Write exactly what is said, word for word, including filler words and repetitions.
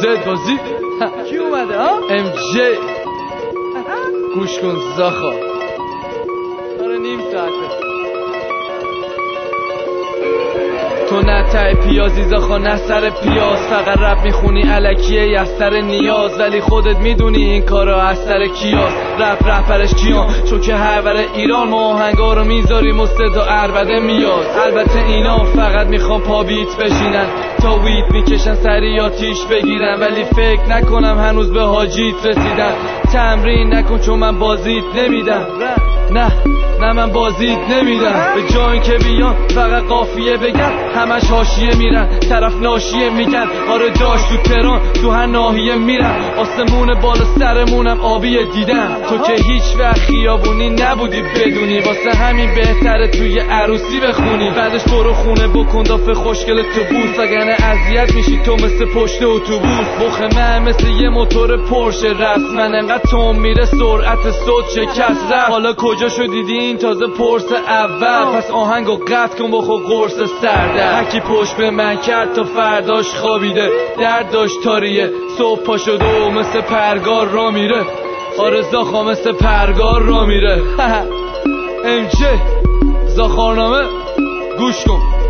زد بازی کی اومده ها؟ ام جی گوش کن زاخا داره نیم ساعته تو نه تای پیازی زاخا نه سر پیاز فقط رب میخونی علکیه از سر نیاز ولی خودت میدونی این کارا از سر کیاست رپ رپرش کیان چون که هر ور ایران ما آهنگا رو میذاریم و صدا عربده میاد البته اینا فقط میخوان پا بیت بشینن تا ویت میکشن سری آتیش بگیرن ولی فکر نکنم هنوز به حاجیت رسیدن تمرین نکن چون من بازیت نمیدم نه نه من بازیت نمیدم به جای که بیان فقط قافیه بگن همش حاشیه میرن طرف ناشیه میگن آره داشت تو تهران تو هر ناحیه میرن آسمون بالا سرمونم آبیه دیدم تو که هیچ وقت خیابونی نبودی بدونی واسه همین بهتره توی عروسی بخونی بعدش برو خونه بکن دافه خوشگل تو بوس وگرنه اذیت میشی تو مثل پشت اتوبوس بخ من مثل یه موتور پرشه رسما انقدر تون میره سرعت صوت شکست رفت حالا کجا شو دیدین تازه پرس اول پس آهنگو قطع کن بخور قرص سرده هکی پشت به من کرد تا فرداش خوابیده درد داشت تاریه صبح پا شده و مثل پرگار را میره آره زاخا مثل پرگار را میره ام جی زاخارنامه گوش کن